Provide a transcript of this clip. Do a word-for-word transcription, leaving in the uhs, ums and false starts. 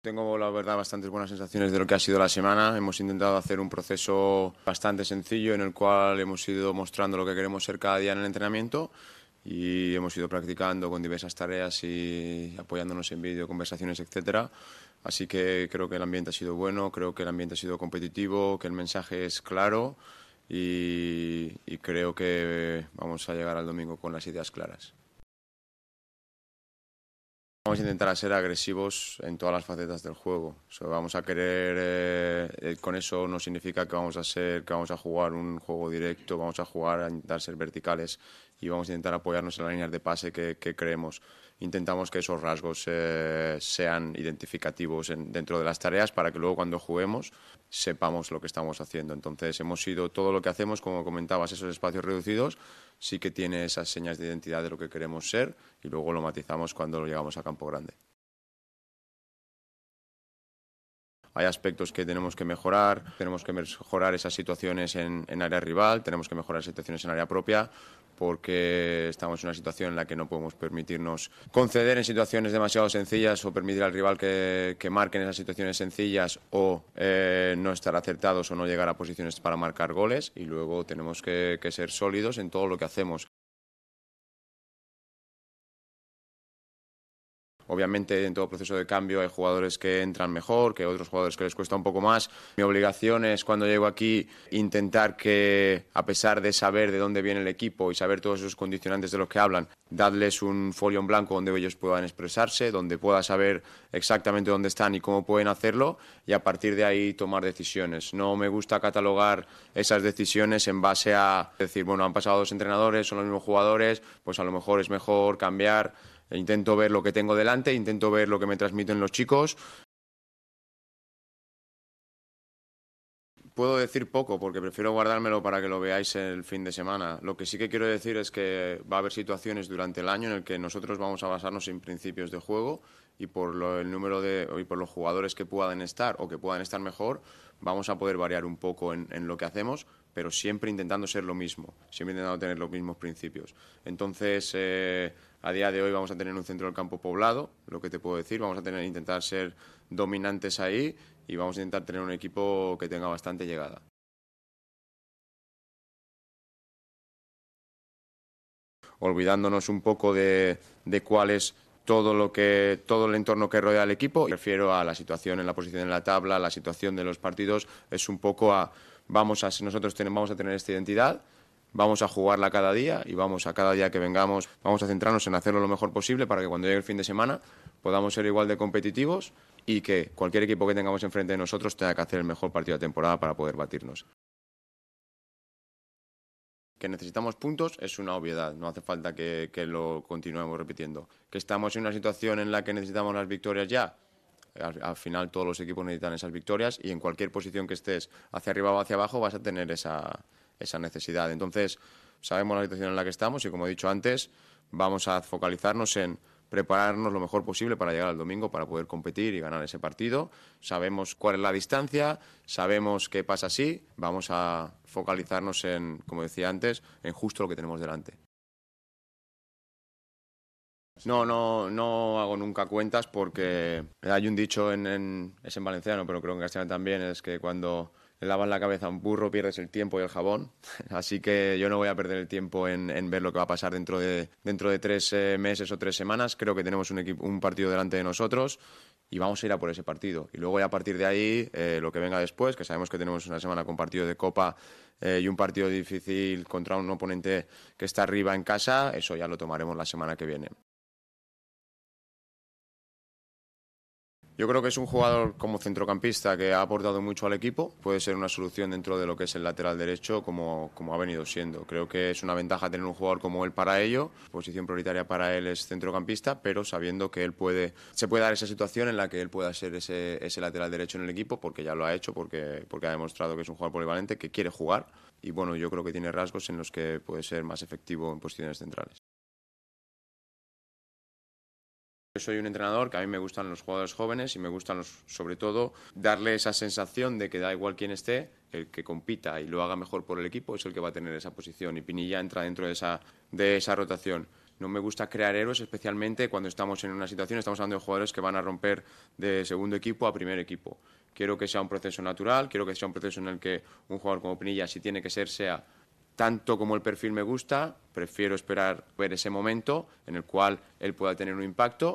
Tengo, la verdad, bastantes buenas sensaciones de lo que ha sido la semana. Hemos intentado hacer un proceso bastante sencillo en el cual hemos ido mostrando lo que queremos ser cada día en el entrenamiento y hemos ido practicando con diversas tareas y apoyándonos en vídeo, conversaciones, etcétera. Así que creo que el ambiente ha sido bueno, creo que el ambiente ha sido competitivo, que el mensaje es claro y, y creo que vamos a llegar al domingo con las ideas claras. Vamos a intentar ser agresivos en todas las facetas del juego. O sea, vamos a querer, eh, eh, con eso no significa que vamos a ser, que vamos a jugar un juego directo, vamos a jugar a intentar ser verticales y vamos a intentar apoyarnos en las líneas de pase que, que creemos. Intentamos que esos rasgos eh, sean identificativos en, dentro de las tareas para que luego cuando juguemos sepamos lo que estamos haciendo. Entonces hemos ido, todo lo que hacemos, como comentabas, esos espacios reducidos, sí que tiene esas señas de identidad de lo que queremos ser y luego lo matizamos cuando llegamos a campo grande. Hay aspectos que tenemos que mejorar, tenemos que mejorar esas situaciones en, en área rival, tenemos que mejorar situaciones en área propia, porque estamos en una situación en la que no podemos permitirnos conceder en situaciones demasiado sencillas o permitir al rival que, que marquen esas situaciones sencillas o eh, no estar acertados o no llegar a posiciones para marcar goles, y luego tenemos que, que ser sólidos en todo lo que hacemos. Obviamente, en todo proceso de cambio hay jugadores que entran mejor, que otros jugadores que les cuesta un poco más. Mi obligación es, cuando llego aquí, intentar que, a pesar de saber de dónde viene el equipo y saber todos esos condicionantes de los que hablan, darles un folio en blanco donde ellos puedan expresarse, donde pueda saber exactamente dónde están y cómo pueden hacerlo, y a partir de ahí tomar decisiones. No me gusta catalogar esas decisiones en base a decir, bueno, han pasado dos entrenadores, son los mismos jugadores, pues a lo mejor es mejor cambiar. Intento ver lo que tengo delante, intento ver lo que me transmiten los chicos. Puedo decir poco porque prefiero guardármelo para que lo veáis el fin de semana. Lo que sí que quiero decir es que va a haber situaciones durante el año en el que nosotros vamos a basarnos en principios de juego y por lo, el número de y por los jugadores que puedan estar o que puedan estar mejor, vamos a poder variar un poco en, en lo que hacemos, pero siempre intentando ser lo mismo, siempre intentando tener los mismos principios. Entonces, eh, a día de hoy vamos a tener un centro del campo poblado, lo que te puedo decir, vamos a tener intentar ser dominantes ahí y vamos a intentar tener un equipo que tenga bastante llegada. Olvidándonos un poco de, de cuál es todo lo que todo el entorno que rodea al equipo. Me refiero a la situación en la posición en la tabla, la situación de los partidos, es un poco a vamos a nosotros tenemos, vamos a tener esta identidad, vamos a jugarla cada día y vamos a cada día que vengamos, vamos a centrarnos en hacerlo lo mejor posible para que cuando llegue el fin de semana podamos ser igual de competitivos y que cualquier equipo que tengamos enfrente de nosotros tenga que hacer el mejor partido de temporada para poder batirnos. Que necesitamos puntos es una obviedad, no hace falta que, que lo continuemos repitiendo. Que estamos en una situación en la que necesitamos las victorias ya, al, al final todos los equipos necesitan esas victorias y en cualquier posición que estés, hacia arriba o hacia abajo, vas a tener esa, esa necesidad. Entonces, sabemos la situación en la que estamos y, como he dicho antes, vamos a focalizarnos en prepararnos lo mejor posible para llegar al domingo, para poder competir y ganar ese partido. Sabemos cuál es la distancia, sabemos qué pasa si, vamos a focalizarnos en, como decía antes, en justo lo que tenemos delante. No, no, no hago nunca cuentas porque hay un dicho en, en es en valenciano, pero creo que en castellano también, es que cuando le lavas la cabeza a un burro pierdes el tiempo y el jabón. Así que yo no voy a perder el tiempo en, en ver lo que va a pasar dentro de, dentro de tres eh, meses o tres semanas. Creo que tenemos un, equipo, un partido delante de nosotros y vamos a ir a por ese partido. Y luego ya a partir de ahí, eh, lo que venga después, que sabemos que tenemos una semana con partido de Copa eh, y un partido difícil contra un oponente que está arriba en casa, eso ya lo tomaremos la semana que viene. Yo creo que es un jugador como centrocampista que ha aportado mucho al equipo. Puede ser una solución dentro de lo que es el lateral derecho, como, como ha venido siendo. Creo que es una ventaja tener un jugador como él para ello. Posición prioritaria para él es centrocampista, pero sabiendo que él puede, se puede dar esa situación en la que él pueda ser ese, ese lateral derecho en el equipo, porque ya lo ha hecho, porque, porque ha demostrado que es un jugador polivalente, que quiere jugar. Y bueno, yo creo que tiene rasgos en los que puede ser más efectivo en posiciones centrales. Yo soy un entrenador que a mí me gustan los jugadores jóvenes y me gustan los, sobre todo, darle esa sensación de que da igual quién esté, el que compita y lo haga mejor por el equipo es el que va a tener esa posición, y Pinilla entra dentro de esa, de esa rotación. No me gusta crear héroes, especialmente cuando estamos en una situación, estamos hablando de jugadores que van a romper de segundo equipo a primer equipo. Quiero que sea un proceso natural, quiero que sea un proceso en el que un jugador como Pinilla, si tiene que ser, sea tanto como el perfil me gusta. Prefiero esperar ver ese momento en el cual él pueda tener un impacto.